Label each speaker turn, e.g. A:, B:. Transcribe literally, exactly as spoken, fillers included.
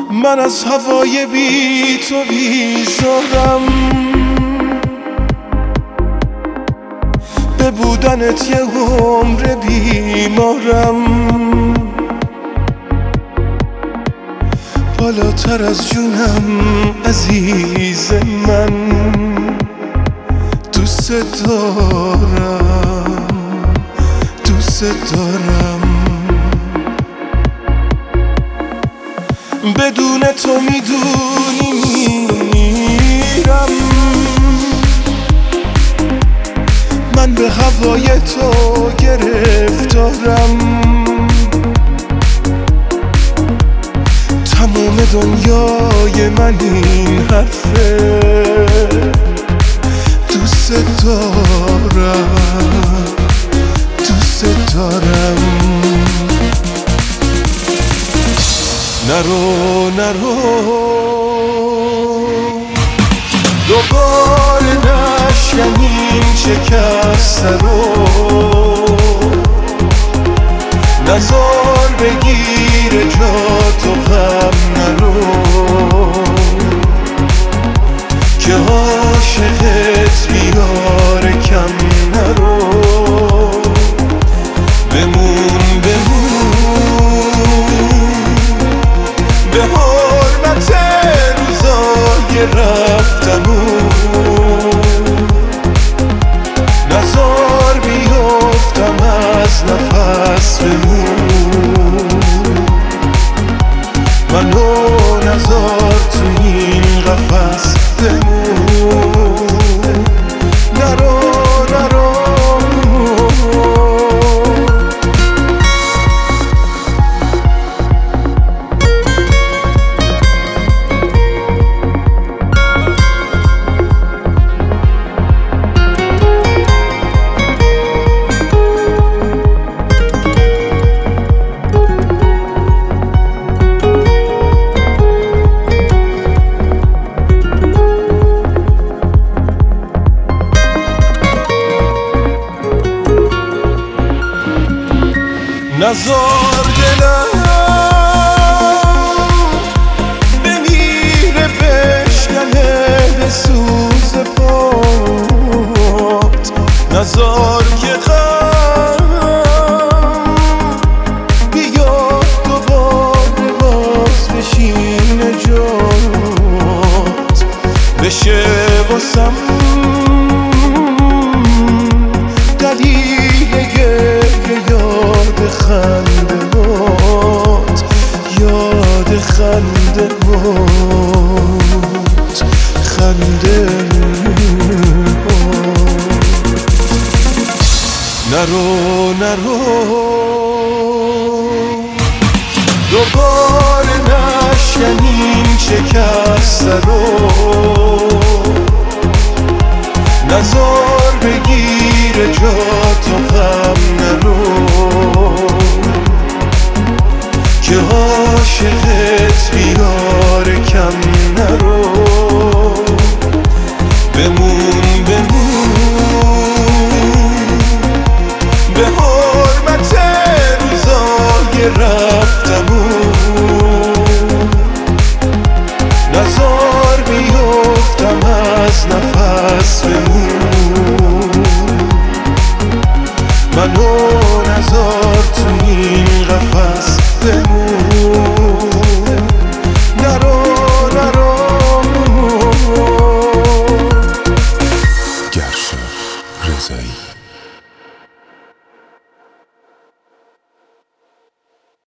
A: من از هوای بی تو بیزارم، به بودنت یه عمر بیمارم، بالاتر از جونم عزیز من، دوست دارم دوست دارم. بدون تو میدونی میرم، من به هوای تو گرفتارم، تموم دنیای من این حرفه، دوست دارم دوست دارم. نرو نرو دوباره نشکنیم شکسته رو، نزار بگیر جا تو غم نرو، که عاشقت بیاره کم نرو، بمون بمون به حرمت روزای رفتمون، نزار بیفتم از نفس بمون، منو نزار تو این قفس بمون. نرو نرو نزار دلم بمیره بشکنه به سوز پات، نزار که غم بیاد دوباره باز بشینه جات، بشه واسم دلیل گریه یاد خنده هات، یاد خنده هات خنده هات. نرو نرو دوباره نشکنیم شکسته رو، نزار بگیر جا تو غم نرو، که عاشقت بیاره کم نرو، بمون بمون به حرمت روزای رفتمون، نزار بیفتم از نفس بمون، منو نزار تو این قفس بمون.